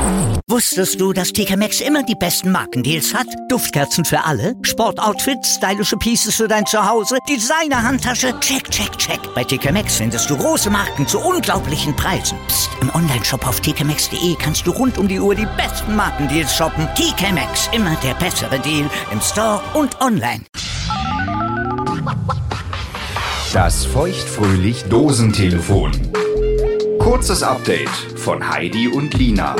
Wusstest du, dass TK Maxx immer die besten Markendeals hat? Duftkerzen für alle, Sportoutfits, stylische Pieces für dein Zuhause, Designer-Handtasche, check, check, check. Bei TK Maxx findest du große Marken zu unglaublichen Preisen. Psst. Im Onlineshop auf tkmaxx.de kannst du rund um die Uhr die besten Markendeals shoppen. TK Maxx, immer der bessere Deal im Store und online. Das feuchtfröhlich Dosentelefon. Kurzes Update von Heidi und Lina.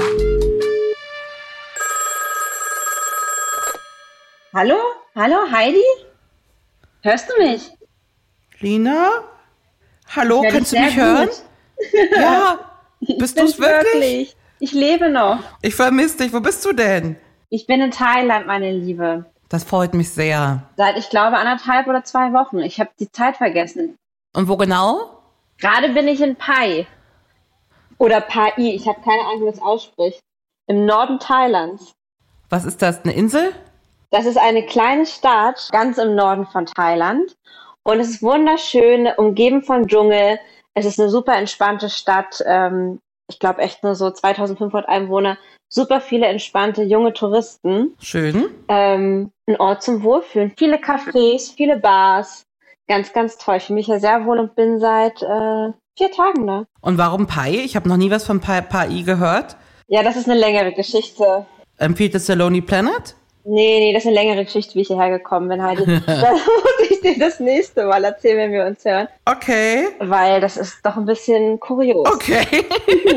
Hallo? Hallo, Heidi? Hörst du mich? Lina? Hallo, kannst du mich hören? Ja, bist du es wirklich? Ich lebe noch. Ich vermisse dich. Wo bist du denn? Ich bin in Thailand, meine Liebe. Das freut mich sehr. Seit, ich glaube, 1,5 oder 2 Wochen. Ich habe die Zeit vergessen. Und wo genau? Gerade bin ich in Pai. Oder Pai. Ich habe keine Ahnung, wie man es ausspricht. Im Norden Thailands. Was ist das, eine Insel? Das ist eine kleine Stadt, ganz im Norden von Thailand. Und es ist wunderschön, umgeben von Dschungel. Es ist eine super entspannte Stadt. Ich glaube echt nur so 2500 Einwohner. Super viele entspannte junge Touristen. Schön. Ein Ort zum Wohlfühlen. Viele Cafés, viele Bars. Ganz, ganz toll. Ich fühle mich ja sehr wohl und bin seit 4 Tagen da. Und warum Pai? Ich habe noch nie was von Pai gehört. Ja, das ist eine längere Geschichte. Empfiehlt es der Lonely Planet? Nee, das ist eine längere Geschichte, wie ich hierher gekommen bin, Heidi. Da muss ich dir das nächste Mal erzählen, wenn wir uns hören. Okay. Weil das ist doch ein bisschen kurios. Okay.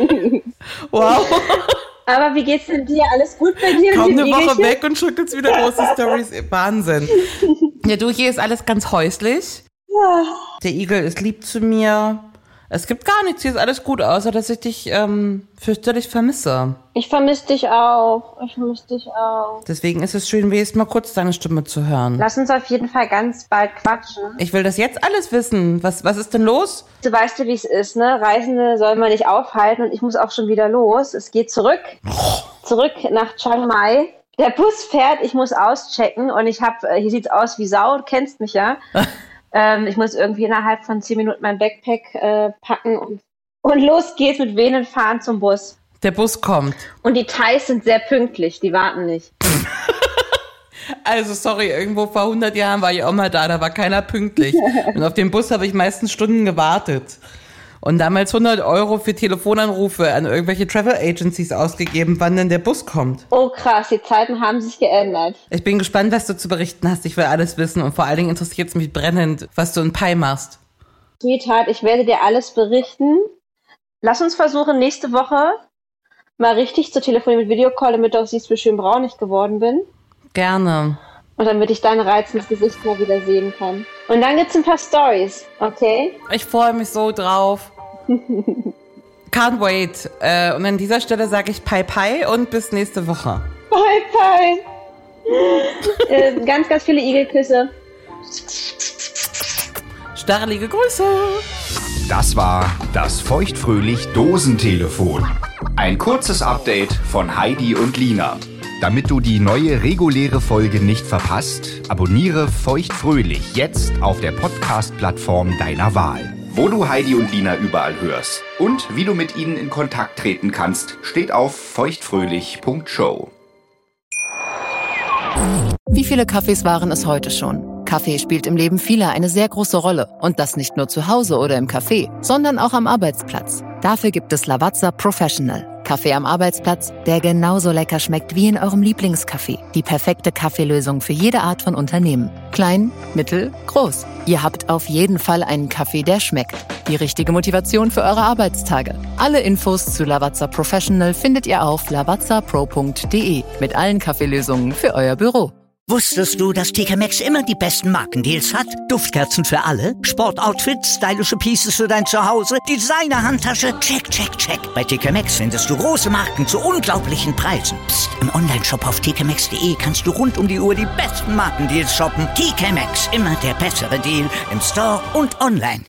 Wow. Aber wie geht's denn dir? Alles gut bei dir? Kaum mit dem eine Woche Igelchen? weg und schüttelst wieder große Stories. Wahnsinn. Ja, du, hier ist alles ganz häuslich. Ja. Der Igel ist lieb zu mir. Es gibt gar nichts, hier ist alles gut, außer dass ich dich fürchterlich vermisse. Ich vermisse dich auch. Deswegen ist es schön, wenigstens mal kurz deine Stimme zu hören. Lass uns auf jeden Fall ganz bald quatschen. Ich will das jetzt alles wissen. Was ist denn los? Du weißt ja, wie es ist, ne? Reisende soll man nicht aufhalten und ich muss auch schon wieder los. Es geht zurück nach Chiang Mai. Der Bus fährt, ich muss auschecken und ich habe, hier sieht's aus wie Sau, du kennst mich ja. Ich muss irgendwie innerhalb von 10 Minuten mein Backpack packen und los geht's mit Venen fahren zum Bus. Der Bus kommt. Und die Thais sind sehr pünktlich, die warten nicht. Also sorry, irgendwo vor 100 Jahren war ich auch mal da war keiner pünktlich. Und auf den Bus habe ich meistens Stunden gewartet. Und damals 100 € für Telefonanrufe an irgendwelche Travel Agencies ausgegeben, wann denn der Bus kommt. Oh krass, die Zeiten haben sich geändert. Ich bin gespannt, was du zu berichten hast. Ich will alles wissen und vor allen Dingen interessiert es mich brennend, was du in Pai machst. Sweetheart, ich werde dir alles berichten. Lass uns versuchen, nächste Woche mal richtig zu telefonieren mit Videocall, damit du auch siehst, wie schön braun ich geworden bin. Gerne. Und damit ich dein reizendes Gesicht mal wieder sehen kann. Und dann gibt's ein paar Stories, okay? Ich freue mich so drauf. Can't wait. Und an dieser Stelle sage ich Pai Pai und bis nächste Woche. Pai Pai. Ganz, ganz viele Igelküsse. Starrelige Grüße. Das war das feuchtfröhlich Dosentelefon. Ein kurzes Update von Heidi und Lina. Damit du die neue reguläre Folge nicht verpasst, abonniere feuchtfröhlich jetzt auf der Podcast-Plattform deiner Wahl. Wo du Heidi und Lina überall hörst und wie du mit ihnen in Kontakt treten kannst, steht auf feuchtfröhlich.show. Wie viele Kaffees waren es heute schon? Kaffee spielt im Leben vieler eine sehr große Rolle. Und das nicht nur zu Hause oder im Café, sondern auch am Arbeitsplatz. Dafür gibt es Lavazza Professional. Kaffee am Arbeitsplatz, der genauso lecker schmeckt wie in eurem Lieblingscafé. Die perfekte Kaffeelösung für jede Art von Unternehmen. Klein, mittel, groß. Ihr habt auf jeden Fall einen Kaffee, der schmeckt. Die richtige Motivation für eure Arbeitstage. Alle Infos zu Lavazza Professional findet ihr auf lavazzapro.de mit allen Kaffeelösungen für euer Büro. Wusstest du, dass TK Maxx immer die besten Markendeals hat? Duftkerzen für alle, Sportoutfits, stylische Pieces für dein Zuhause, Designer-Handtasche, check, check, check. Bei TK Maxx findest du große Marken zu unglaublichen Preisen. Psst. Im Onlineshop auf tkmaxx.de kannst du rund um die Uhr die besten Markendeals shoppen. TK Maxx, immer der bessere Deal im Store und online.